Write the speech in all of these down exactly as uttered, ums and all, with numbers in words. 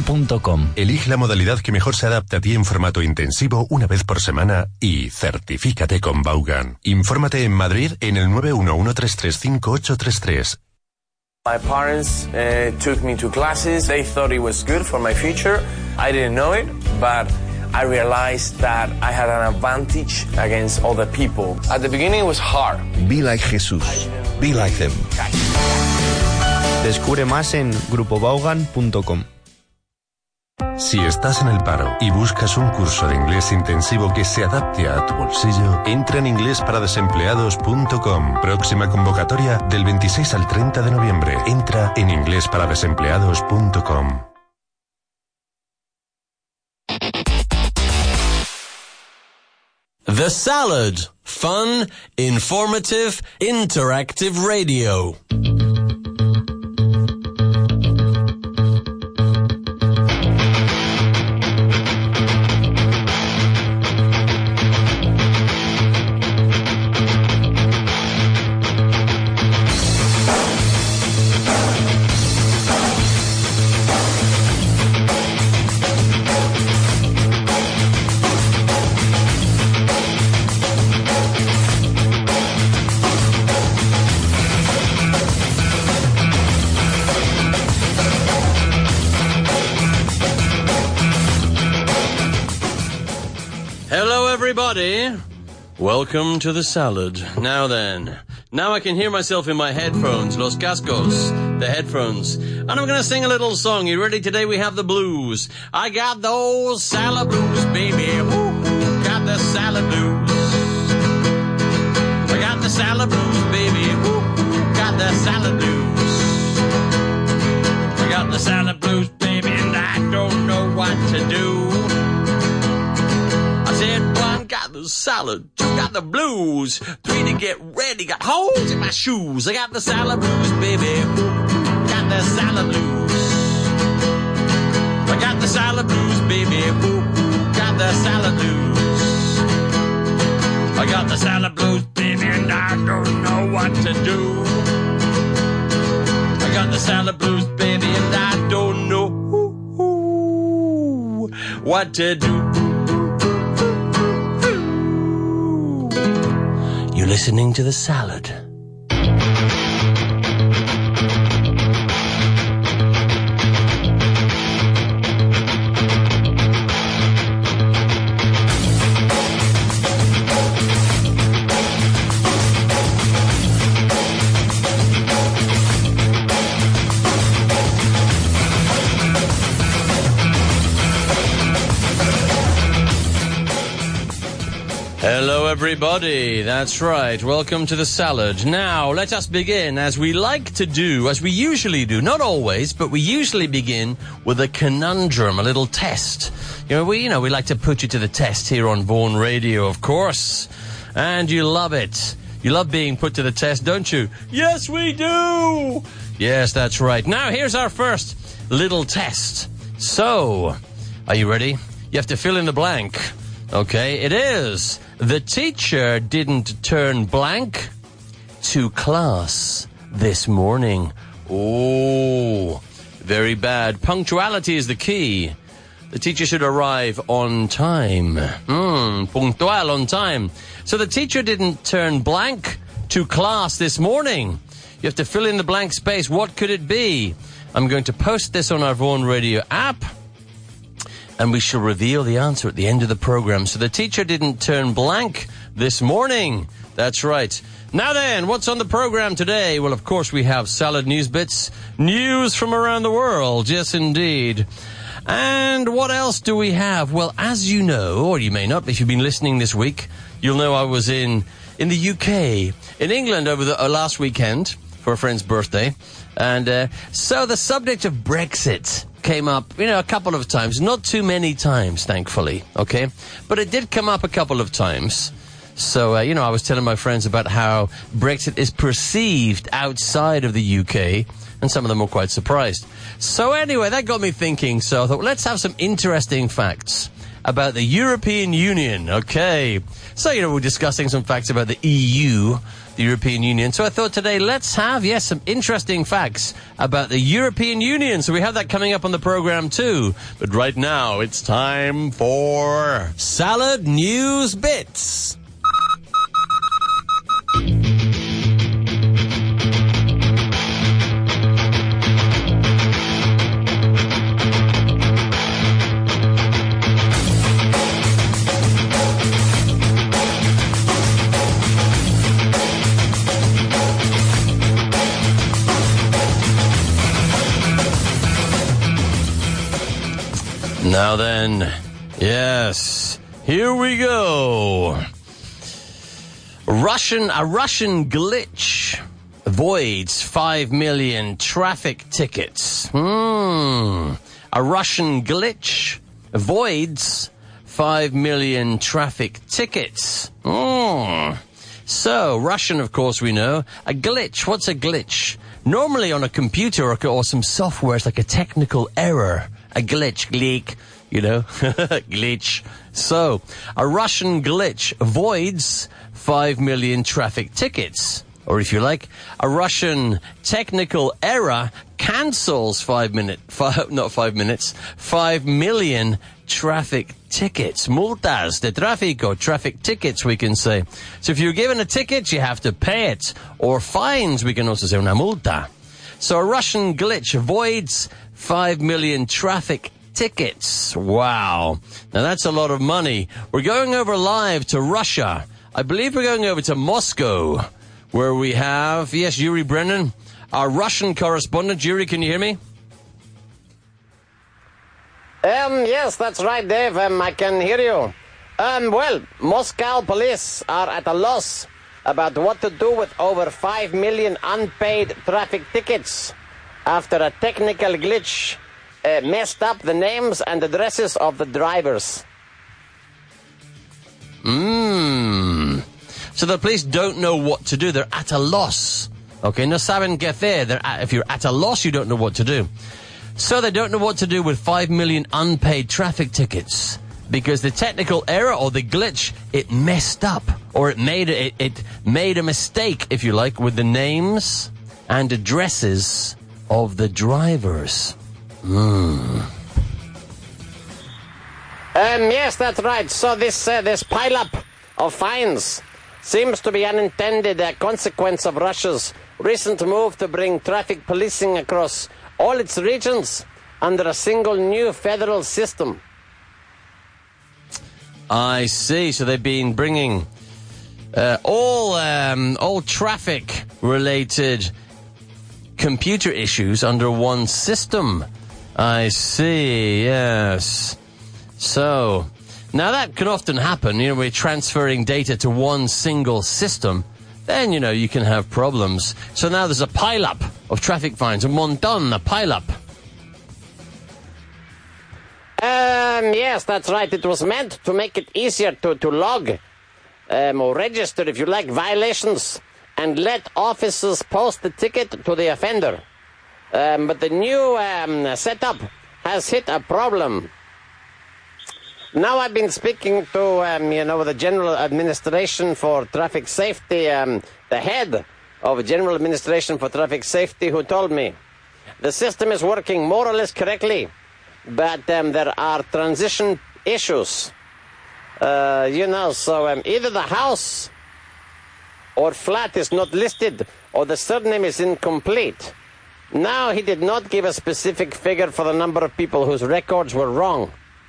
punto com. Elige la modalidad que mejor se adapte a ti en formato intensivo una vez por semana y certifícate con Vaughan. Infórmate en Madrid en el nueve uno uno tres tres cinco ocho tres tres. My parents uh, took me to classes. They thought it was good for my future. I didn't know it, but I realized that I had an advantage against other people. At the beginning it was hard. Be like Jesús. Be like them. Descubre más en grupo vaughan punto com. Si estás en el paro y buscas un curso de inglés intensivo que se adapte a tu bolsillo, entra en inglés para desempleados punto com. Próxima convocatoria del veintiséis al treinta de noviembre. Entra en inglés para desempleados punto com. The Salad. Fun, informative, interactive radio. Everybody, welcome to the salad. Now then, now I can hear myself in my headphones, los cascos, the headphones, and I'm gonna sing a little song. You ready? Today we have the blues. I got those salad blues, baby. Woo, got the salad blues. I got the salad blues, baby. Woo, got the salad blues. I got the salad blues, baby, and I don't know what to do. One got the salad, two got the blues, three to get ready, got holes in my shoes. I got the salad blues, baby. Got the salad blues. I got the salad blues, baby. Got the salad blues. I got the salad blues, baby, and I don't know what to do. I got the salad blues, baby, and I don't know what to do. You're listening to The Salad. Hello everybody, that's right, welcome to The Salad. Now, let us begin as we like to do, as we usually do, not always, but we usually begin with a conundrum, a little test. You know, we, you know, we like to put you to the test here on Vaughan Radio, of course, and you love it. You love being put to the test, don't you? Yes, we do! Yes, that's right. Now, here's our first little test. So, are you ready? You have to fill in the blank. Okay, it is... The teacher didn't turn blank to class this morning. Oh, very bad. Punctuality is the key. The teacher should arrive on time. Hmm, puntual, on time. So the teacher didn't turn blank to class this morning. You have to fill in the blank space. What could it be? I'm going to post this on our Vaughan Radio app. And we shall reveal the answer at the end of the program. So the teacher didn't turn blank this morning. That's right. Now then, what's on the program today? Well, of course, we have Salad News Bits. News from around the world. Yes, indeed. And what else do we have? Well, as you know, or you may not, if you've been listening this week, you'll know I was in, in the U K, in England over the uh, last weekend for a friend's birthday. And uh, so the subject of Brexit came up, you know, a couple of times. Not too many times, thankfully, okay? But it did come up a couple of times. So, uh, you know, I was telling my friends about how Brexit is perceived outside of the U K, and some of them were quite surprised. So anyway, that got me thinking, so I thought, well, let's have some interesting facts about the European Union. Okay. So, you know, we're discussing some facts about the E U, the European Union. So I thought today, let's have, yes, some interesting facts about the European Union. So we have that coming up on the program too. But right now, it's time for Salad News Bits. Now then, yes, here we go. Russian, a Russian glitch avoids five million traffic tickets. Hmm. A Russian glitch avoids five million traffic tickets. Hmm. So, Russian, of course, we know. A glitch, what's a glitch? Normally on a computer or, or some software, it's like a technical error. A glitch, glitch, you know, glitch. So, a Russian glitch avoids five million traffic tickets. Or if you like, a Russian technical error cancels five minute, five, not five minutes, five million traffic tickets. Multas de tráfico, traffic tickets, we can say. So if you're given a ticket, you have to pay it. Or fines, we can also say una multa. So a Russian glitch avoids five million traffic tickets. Wow. Now that's a lot of money. We're going over live to Russia. I believe we're going over to Moscow, where we have, yes, Yuri Brennan, our Russian correspondent. Yuri, can you hear me? Um, yes, that's right, Dave. Um, I can hear you. Um, well, Moscow police are at a loss about what to do with over five million unpaid traffic tickets after a technical glitch uh, messed up the names and addresses of the drivers. Mmm. So the police don't know what to do. They're at a loss. Okay, no saben qué hacer. They're at, if you're at a loss, you don't know what to do. So they don't know what to do with five million unpaid traffic tickets. Because the technical error or the glitch, it messed up. Or it made it, it made a mistake, if you like, with the names and addresses of the drivers. Hmm. Um, yes, that's right. So this uh, this pileup of fines seems to be unintended uh, consequence of Russia's recent move to bring traffic policing across all its regions under a single new federal system. I see. So they've been bringing uh, all um, all traffic-related computer issues under one system. I see. Yes. So now that can often happen. You know, we're transferring data to one single system. Then, you know, you can have problems. So now there's a pile-up of traffic fines. A montón, a pile-up. Um, yes, that's right. It was meant to make it easier to, to log um, or register, if you like, violations and let officers post the ticket to the offender. Um, but the new um, setup has hit a problem. Now I've been speaking to, um, you know, the General Administration for Traffic Safety, um, the head of General Administration for Traffic Safety, who told me the system is working more or less correctly, but um, there are transition issues. Uh, you know, so um, either the house or flat is not listed or the surname is incomplete. Now, he did not give a specific figure for the number of people whose records were wrong.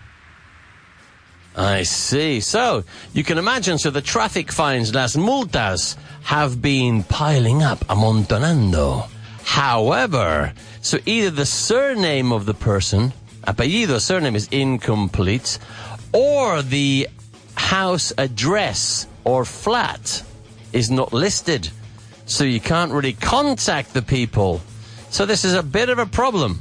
I see. So, you can imagine, so the traffic fines, las multas, have been piling up, amontonando. However, so either the surname of the person, apellido, surname is incomplete, or the house address or flat is not listed. So you can't really contact the people. So this is a bit of a problem.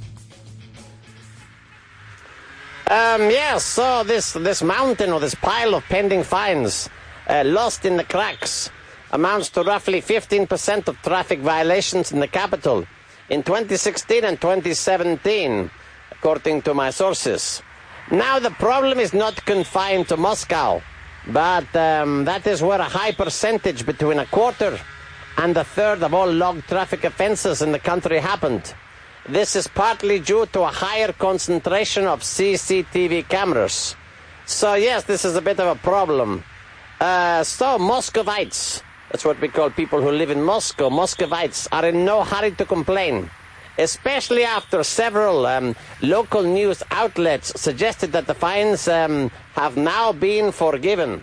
Um, yes, so this, this mountain or this pile of pending fines uh, lost in the cracks amounts to roughly fifteen percent of traffic violations in the capital in twenty sixteen and twenty seventeen, according to my sources. Now, the problem is not confined to Moscow, but um, that is where a high percentage, between a quarter and a third of all logged traffic offenses in the country happened. This is partly due to a higher concentration of C C T V cameras. So, yes, this is a bit of a problem. Uh, so, Muscovites, that's what we call people who live in Moscow, Muscovites are in no hurry to complain, especially after several um, local news outlets suggested that the fines um, have now been forgiven.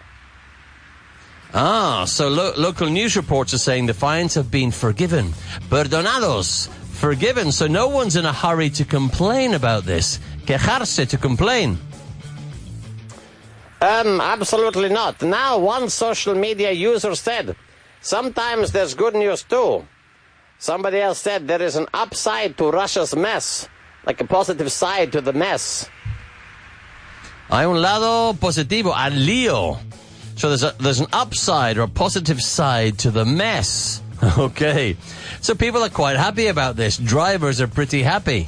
Ah, so lo- local news reports are saying the fines have been forgiven. Perdonados. Forgiven, so no one's in a hurry to complain about this. Quejarse, to complain. Um, absolutely not. Now, one social media user said, sometimes there's good news too. Somebody else said there is an upside to Russia's mess, like a positive side to the mess. Hay un lado positivo, al lío. So there's a, there's an upside or a positive side to the mess. Okay. So people are quite happy about this. Drivers are pretty happy.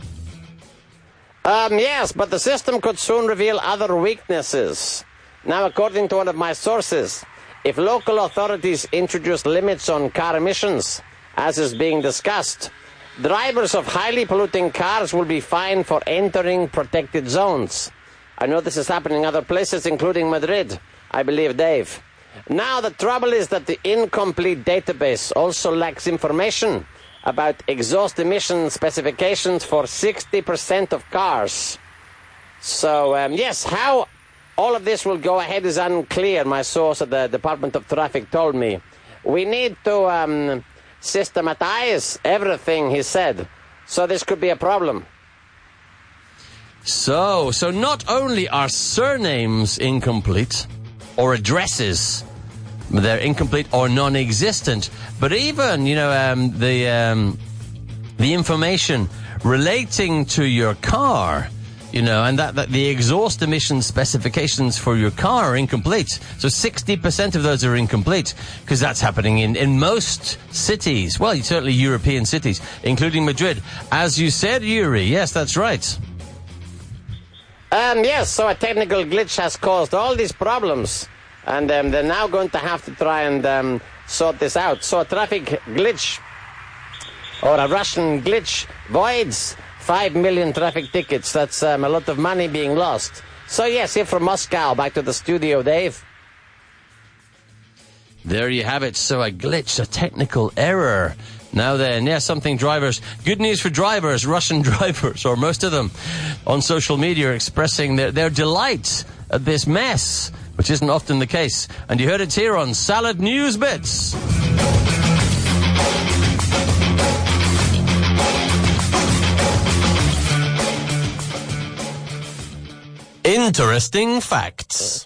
Um, yes, but the system could soon reveal other weaknesses. Now, according to one of my sources, if local authorities introduce limits on car emissions, as is being discussed, drivers of highly polluting cars will be fined for entering protected zones. I know this is happening in other places, including Madrid, I believe, Dave. Now, the trouble is that the incomplete database also lacks information about exhaust emission specifications for sixty percent of cars. So, um, yes, how all of this will go ahead is unclear, my source at the Department of Traffic told me. We need to um, systematize everything, he said. So this could be a problem. So, so not only are surnames incomplete, or addresses, they're incomplete or non-existent, but even, you know, um, the um, the information relating to your car, you know, and that, that the exhaust emission specifications for your car are incomplete. So sixty percent of those are incomplete, because that's happening in, in most cities. Well, certainly European cities, including Madrid. As you said, Yuri, yes, that's right. Um, yes, so a technical glitch has caused all these problems, and um, they're now going to have to try and um, sort this out. So a traffic glitch, or a Russian glitch, voids five million traffic tickets. That's um, a lot of money being lost. So yes, here from Moscow, back to the studio, Dave. There you have it. So a glitch, a technical error. Now then, yeah, something drivers. Good news for drivers, Russian drivers, or most of them, on social media expressing their, their delight at this mess, which isn't often the case. And you heard it here on Salad News Bits. Interesting facts.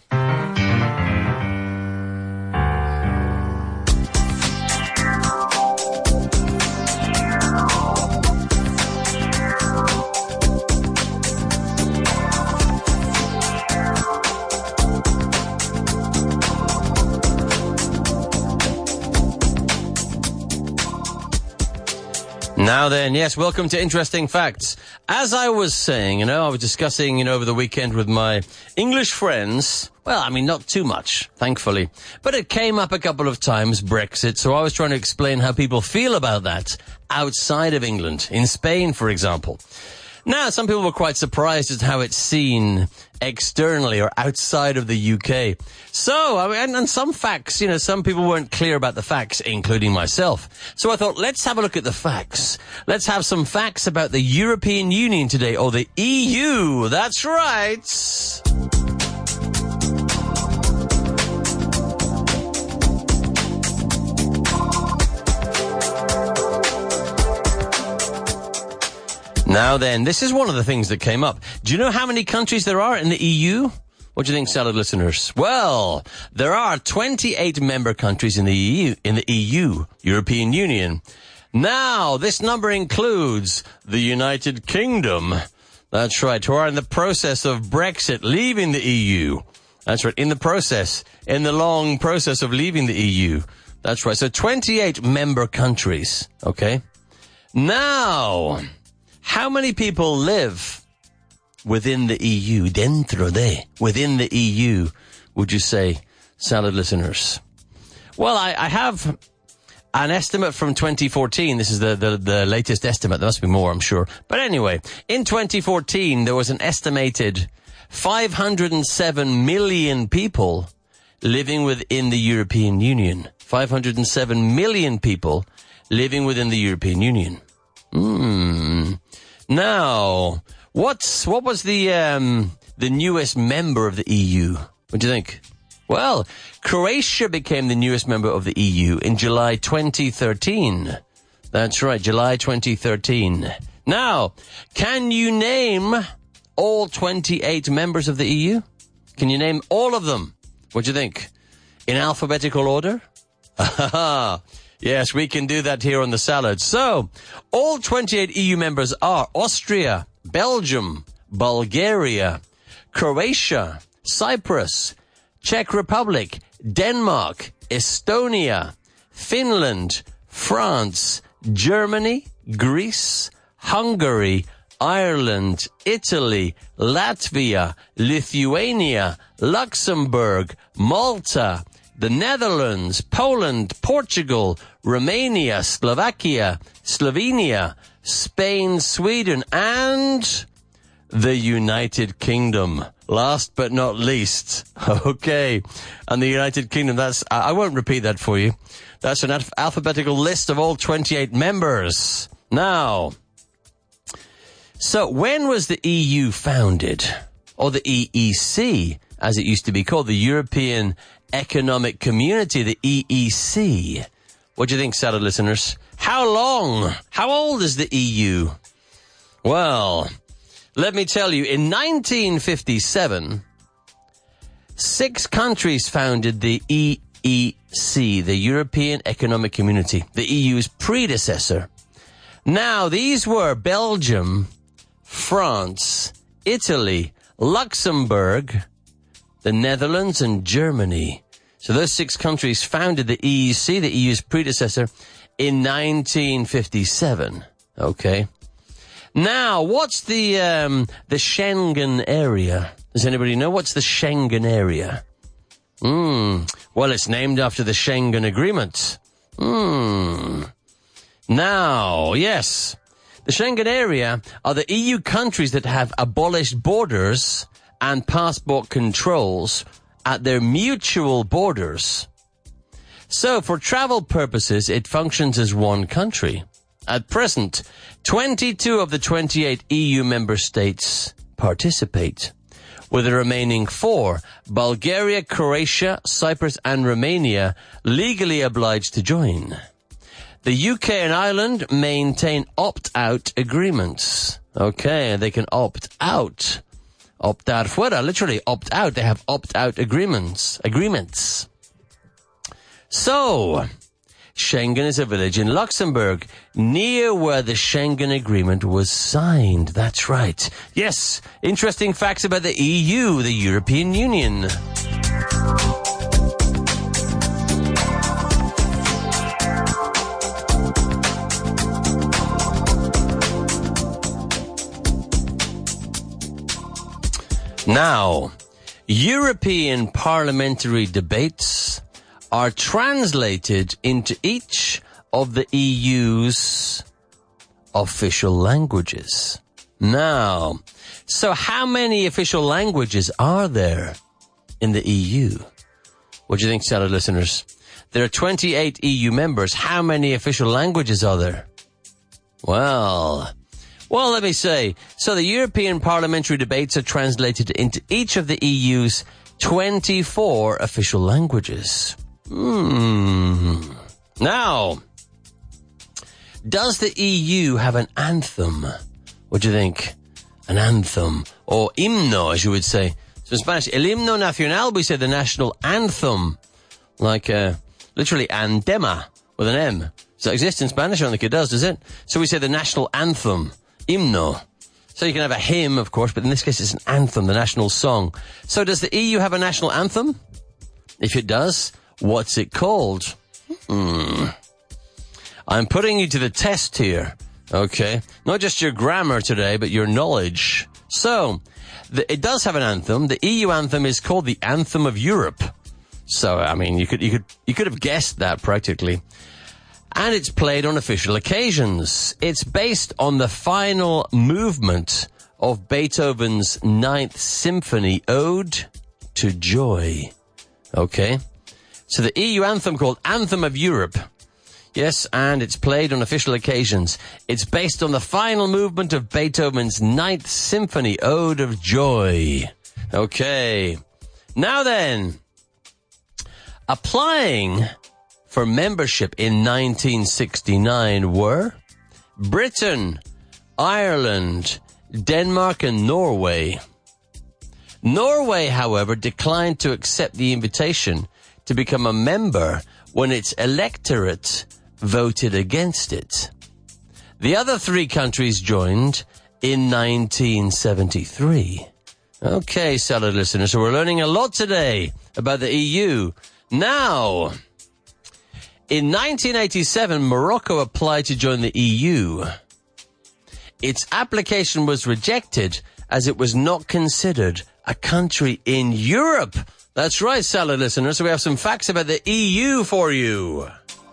Now then, yes, welcome to Interesting Facts. As I was saying, you know, I was discussing, you know, over the weekend with my English friends. Well, I mean, not too much, thankfully. But it came up a couple of times, Brexit, so I was trying to explain how people feel about that outside of England, in Spain, for example. Now, some people were quite surprised at how it's seen externally or outside of the U K. So, I mean, and, and some facts, you know, some people weren't clear about the facts, including myself. So I thought, let's have a look at the facts. Let's have some facts about the European Union today, or the E U. That's right. Now then, this is one of the things that came up. Do you know how many countries there are in the E U? What do you think, salad listeners? Well, there are twenty-eight member countries in the E U, in the E U, European Union. Now, this number includes the United Kingdom. That's right, who are in the process of Brexit, leaving the E U. That's right, in the process, in the long process of leaving the E U. That's right, so twenty-eight member countries, okay? Now, how many people live within the E U, dentro de, within the E U, would you say, Salad listeners? Well, I, I have an estimate from twenty fourteen. This is the, the, the latest estimate. There must be more, I'm sure. But anyway, in twenty fourteen, there was an estimated five hundred seven million people living within the European Union. five hundred seven million people living within the European Union. Hmm. Now, what's, what was the, um, the newest member of the E U? What do you think? Well, Croatia became the newest member of the E U in July twenty thirteen. That's right, July twenty thirteen. Now, can you name all twenty-eight members of the E U? Can you name all of them? What do you think? In alphabetical order? Yes, we can do that here on the Salad. So, all twenty-eight E U members are Austria, Belgium, Bulgaria, Croatia, Cyprus, Czech Republic, Denmark, Estonia, Finland, France, Germany, Greece, Hungary, Ireland, Italy, Latvia, Lithuania, Luxembourg, Malta, the Netherlands, Poland, Portugal, Romania, Slovakia, Slovenia, Spain, Sweden, and the United Kingdom. Last but not least. Okay. And the United Kingdom, that's, I won't repeat that for you. That's an alph- alphabetical list of all twenty-eight members. Now, so when was the E U founded? Or the E E C, as it used to be called, the European Economic Community, the E E C. What do you think, Salad listeners? How long? How old is the E U? Well, let me tell you, in nineteen fifty-seven, six countries founded the E E C, the European Economic Community, the E U's predecessor. Now, these were Belgium, France, Italy, Luxembourg, the Netherlands, and Germany. So those six countries founded the E E C, the E U's predecessor, in nineteen fifty-seven. Okay. Now, what's the um, the Schengen area? Does anybody know what's the Schengen area? Hmm. Well, it's named after the Schengen Agreement. Hmm. Now, yes, the Schengen area are the E U countries that have abolished borders and passport controls at their mutual borders. So, for travel purposes, it functions as one country. At present, twenty-two of the twenty-eight E U member states participate, with the remaining four, Bulgaria, Croatia, Cyprus, and Romania, legally obliged to join. The U K and Ireland maintain opt-out agreements. Okay, they can opt out. Opt out fuera, literally opt out. They have opt-out agreements. Agreements. So, Schengen is a village in Luxembourg, near where the Schengen Agreement was signed. That's right. Yes, interesting facts about the E U, the European Union. Now, European parliamentary debates are translated into each of the E U's official languages. Now, so how many official languages are there in the E U? What do you think, Salad listeners? There are twenty-eight E U members. How many official languages are there? Well, well, let me say, so the European parliamentary debates are translated into each of the E U's twenty-four official languages. Hmm. Now, does the E U have an anthem? What do you think? An anthem, or himno, as you would say. So in Spanish, el himno nacional, we say the national anthem, like uh, literally andema with an M. Does that exist in Spanish? I don't think it does, does it? So we say the national anthem, himno. So you can have a hymn, of course, but in this case it's an anthem, the national song. So does the E U have a national anthem? If it does, what's it called? Hmm. I'm putting you to the test here, okay? Not just your grammar today, but your knowledge. So, the, it does have an anthem. The E U anthem is called the Anthem of Europe. So, I mean, you could, you could, you could have guessed that practically. And it's played on official occasions. It's based on the final movement of Beethoven's Ninth Symphony, Ode to Joy. Okay? So the E U anthem called Anthem of Europe. Yes, and it's played on official occasions. It's based on the final movement of Beethoven's Ninth Symphony, Ode of Joy. Okay. Now then, applying for membership in nineteen sixty-nine were Britain, Ireland, Denmark, and Norway. Norway, however, declined to accept the invitation to become a member when its electorate voted against it. The other three countries joined in nineteen seventy-three. Okay, salad listeners, so we're learning a lot today about the E U. Now, in nineteen eighty-seven, Morocco applied to join the E U. Its application was rejected as it was not considered a country in Europe. That's right, salad listeners. So we have some facts about the E U for you.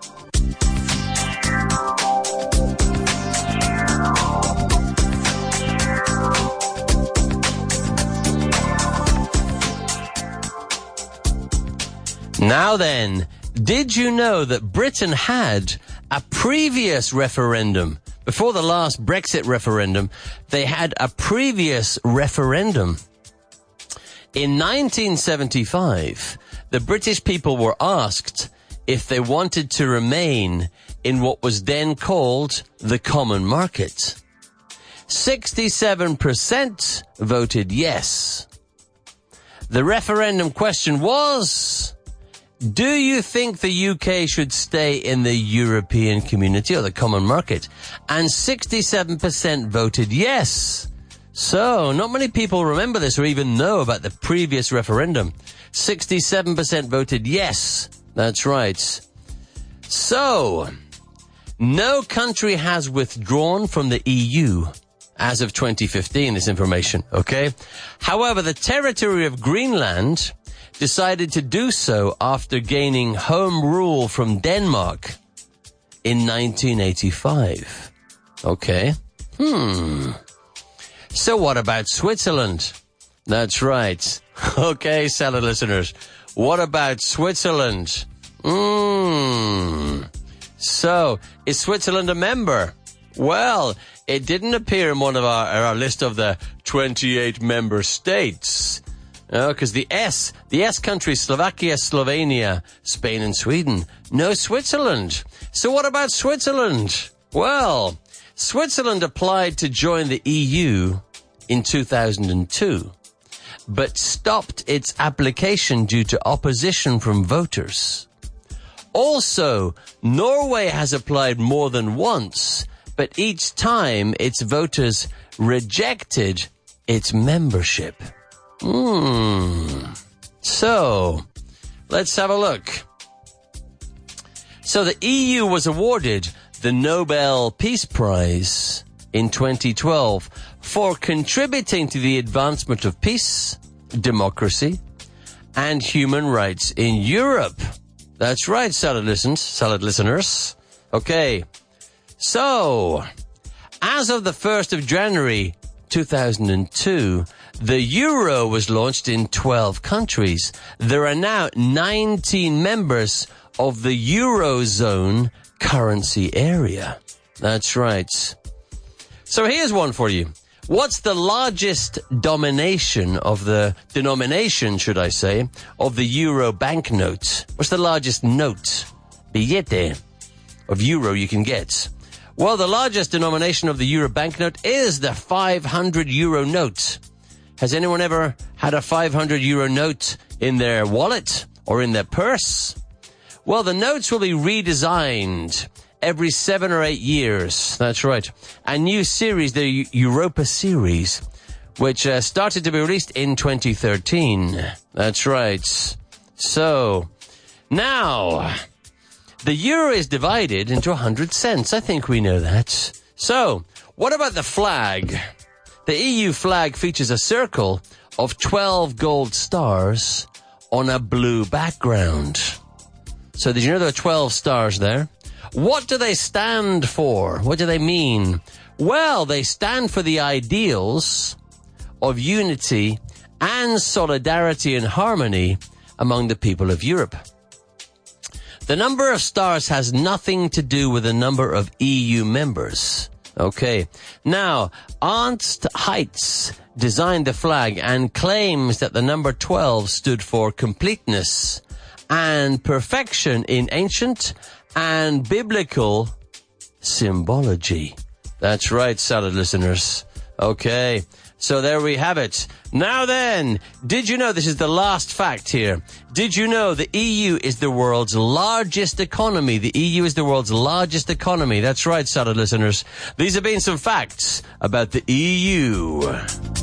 Now then, did you know that Britain had a previous referendum? Before the last Brexit referendum, they had a previous referendum. In nineteen seventy-five, the British people were asked if they wanted to remain in what was then called the Common Market. sixty-seven percent voted yes. The referendum question was, do you think the U K should stay in the European Community or the Common Market? And sixty-seven percent voted yes. So, not many people remember this or even know about the previous referendum. sixty-seven percent voted yes. That's right. So, no country has withdrawn from the E U as of twenty fifteen, this information, okay? However, the territory of Greenland decided to do so after gaining home rule from Denmark in nineteen eighty-five. Okay. Hmm. So what about Switzerland? That's right. Okay, salad listeners. What about Switzerland? Hmm. So, is Switzerland a member? Well, it didn't appear in one of our, our list of the twenty-eight member states. Oh, because the S, the S countries, Slovakia, Slovenia, Spain, and Sweden. No Switzerland. So what about Switzerland? Well, Switzerland applied to join the E U in two thousand two, but stopped its application due to opposition from voters. Also, Norway has applied more than once, but each time its voters rejected its membership. Hmm. So, let's have a look. So the E U was awarded the Nobel Peace Prize in twenty twelve for contributing to the advancement of peace, democracy, and human rights in Europe. That's right, salad listens, salad listeners. Okay. So, as of the first of January two thousand two, the euro was launched in twelve countries. There are now nineteen members of the Eurozone currency area. That's right. So here's one for you. What's the largest domination of the denomination, should I say, of the euro banknote? What's the largest note, billete, of euro you can get? Well, the largest denomination of the euro banknote is the five hundred euro note. Has anyone ever had a five hundred euro note in their wallet or in their purse? Well, the notes will be redesigned every seven or eight years. That's right. A new series, the Europa series, which uh, started to be released in twenty thirteen. That's right. So, now, the euro is divided into one hundred cents. I think we know that. So, what about the flag? The E U flag features a circle of twelve gold stars on a blue background. So did you know there are twelve stars there? What do they stand for? What do they mean? Well, they stand for the ideals of unity and solidarity and harmony among the people of Europe. The number of stars has nothing to do with the number of E U members. Okay. Now, Ernst Heitz designed the flag and claims that the number twelve stood for completeness and perfection in ancient and biblical symbology. That's right, salad listeners. Okay. So there we have it. Now then, did you know, this is the last fact here, did you know the E U is the world's largest economy? The E U is the world's largest economy. That's right, salad listeners. These have been some facts about the E U.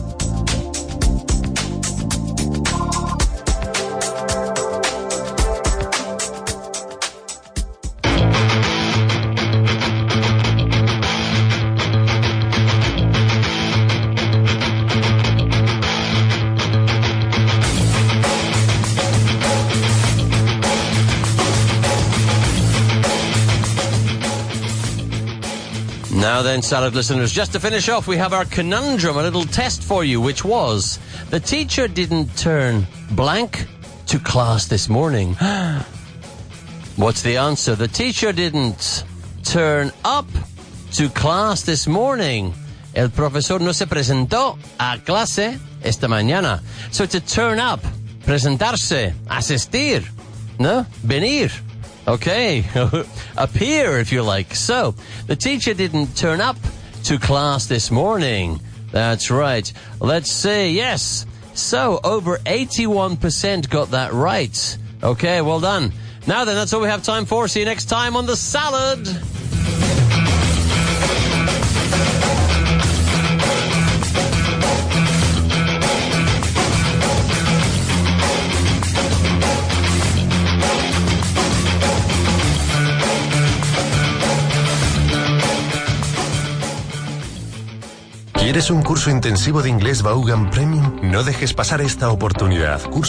Now then, salad listeners, just to finish off, we have our conundrum, a little test for you, which was, the teacher didn't turn blank to class this morning. What's the answer? The teacher didn't turn up to class this morning. El profesor no se presentó a clase esta mañana. So to turn up, presentarse, asistir, no? Venir. Okay, appear if you like. So, the teacher didn't turn up to class this morning. That's right. Let's see, yes. So, over eighty-one percent got that right. Okay, well done. Now then, that's all we have time for. See you next time on The Salad. ¿Quieres un curso intensivo de inglés Vaughan Premium? No dejes pasar esta oportunidad. Curso